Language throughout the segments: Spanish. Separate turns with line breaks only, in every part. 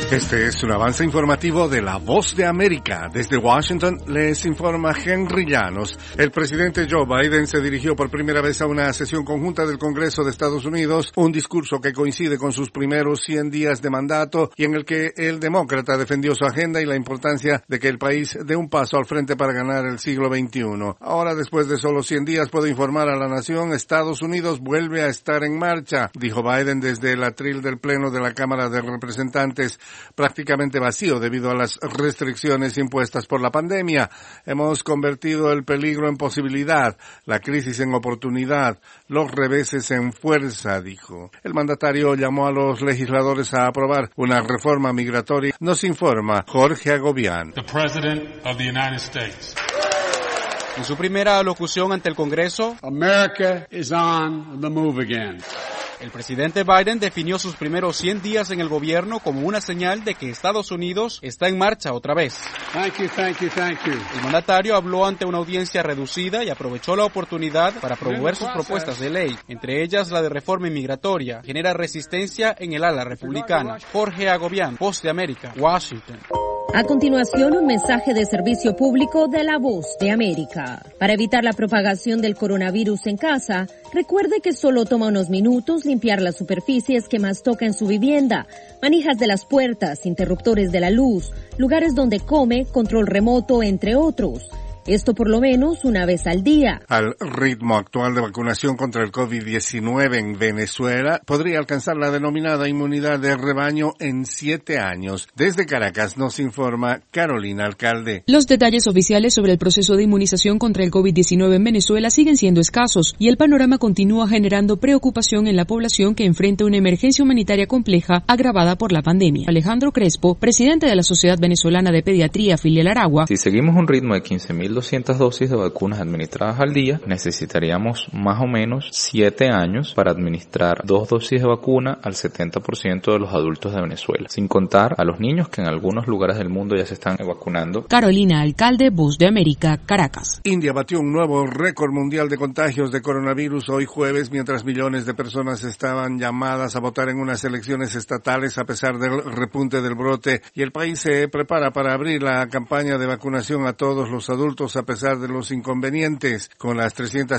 Este es un avance informativo de La Voz de América. Desde Washington les informa Henry Llanos. El presidente Joe Biden se dirigió por primera vez a una sesión conjunta del Congreso de Estados Unidos, un discurso que coincide con sus primeros 100 días de mandato y en el que el demócrata defendió su agenda y la importancia de que el país dé un paso al frente para ganar el siglo XXI. Ahora, después de solo 100 días, puedo informar a la nación, Estados Unidos vuelve a estar en marcha, dijo Biden desde el atril del Pleno de la Cámara de Representantes, prácticamente vacío debido a las restricciones impuestas por la pandemia. Hemos convertido el peligro en posibilidad, la crisis en oportunidad, los reveses en fuerza, dijo. El mandatario llamó a los legisladores a aprobar una reforma migratoria. Nos informa Jorge Agobián.
The President of the United States.
En su primera alocución ante el Congreso,
America is on the move again.
El presidente Biden definió sus primeros 100 días en el gobierno como una señal de que Estados Unidos está en marcha otra vez.
Thank you.
El mandatario habló ante una audiencia reducida y aprovechó la oportunidad para promover sus propuestas de ley, entre ellas la de reforma inmigratoria, que genera resistencia en el ala republicana. Jorge Agobián, Voz de América, Washington.
A continuación, un mensaje de servicio público de La Voz de América. Para evitar la propagación del coronavirus en casa, recuerde que solo toma unos minutos limpiar las superficies que más toca en su vivienda, manijas de las puertas, interruptores de la luz, lugares donde come, control remoto, entre otros. Esto por lo menos una vez al día.
Al ritmo actual de vacunación contra el COVID-19 en Venezuela, podría alcanzar la denominada inmunidad de rebaño en 7 años. Desde Caracas nos informa Carolina Alcalde.
Los detalles oficiales sobre el proceso de inmunización contra el COVID-19 en Venezuela siguen siendo escasos y el panorama continúa generando preocupación en la población que enfrenta una emergencia humanitaria compleja agravada por la pandemia. Alejandro Crespo, presidente de la Sociedad Venezolana de Pediatría Filial Aragua.
Si seguimos un ritmo de 15.200 dosis de vacunas administradas al día, necesitaríamos más o menos 7 años para administrar 2 dosis de vacuna al 70% de los adultos de Venezuela, sin contar a los niños que en algunos lugares del mundo ya se están vacunando.
Carolina Alcalde, Voz de América, Caracas.
India batió un nuevo récord mundial de contagios de coronavirus hoy jueves, mientras millones de personas estaban llamadas a votar en unas elecciones estatales a pesar del repunte del brote, y el país se prepara para abrir la campaña de vacunación a todos los adultos a pesar de los inconvenientes. Con las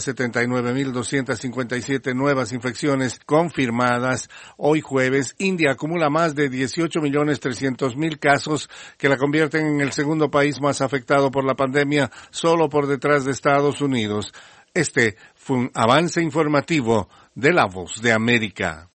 379.257 nuevas infecciones confirmadas hoy jueves, India acumula más de 18.300.000 casos que la convierten en el segundo país más afectado por la pandemia, solo por detrás de Estados Unidos. Este fue un avance informativo de La Voz de América.